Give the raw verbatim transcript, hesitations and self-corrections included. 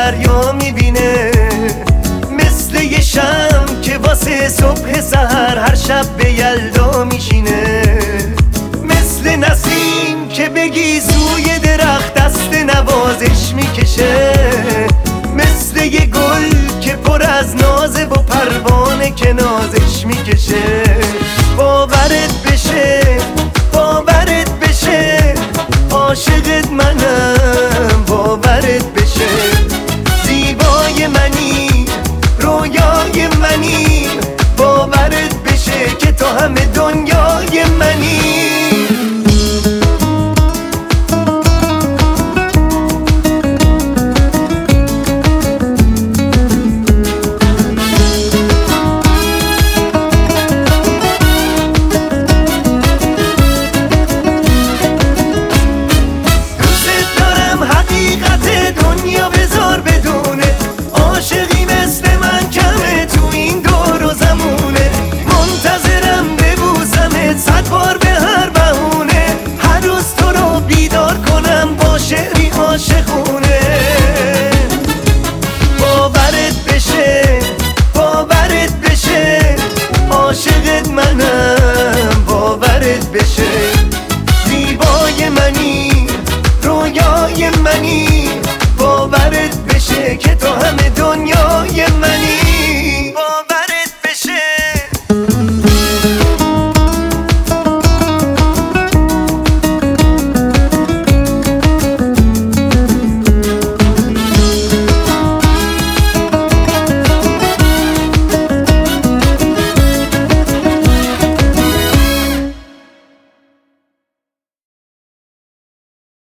دریا میبینه، مثل یه شم که واسه صبح سحر هر شب به یلدا میشینه، مثل نسیم که بگی سوی درخت دست نوازش میکشه، مثل یه گل که پر از نازه و پروانه که نازش میکشه. باورت بشه باورت بشه عاشقت منم، باورت بشه زیبای منی رویای منی، باورت بشه که تو همه دنیای منی. دنیا بذار بدونه عاشقی مثل من کمه تو این دور و زمونه، منتظرم ببوسمت صد بار به هر بهونه، هر روز تو رو بیدار کنم با شعری عاشقونه. باورت بشه باورت بشه عاشقت منم، باورت بشه زیبای منی رویای منی، باورت بشه که تو همه دنیای منی.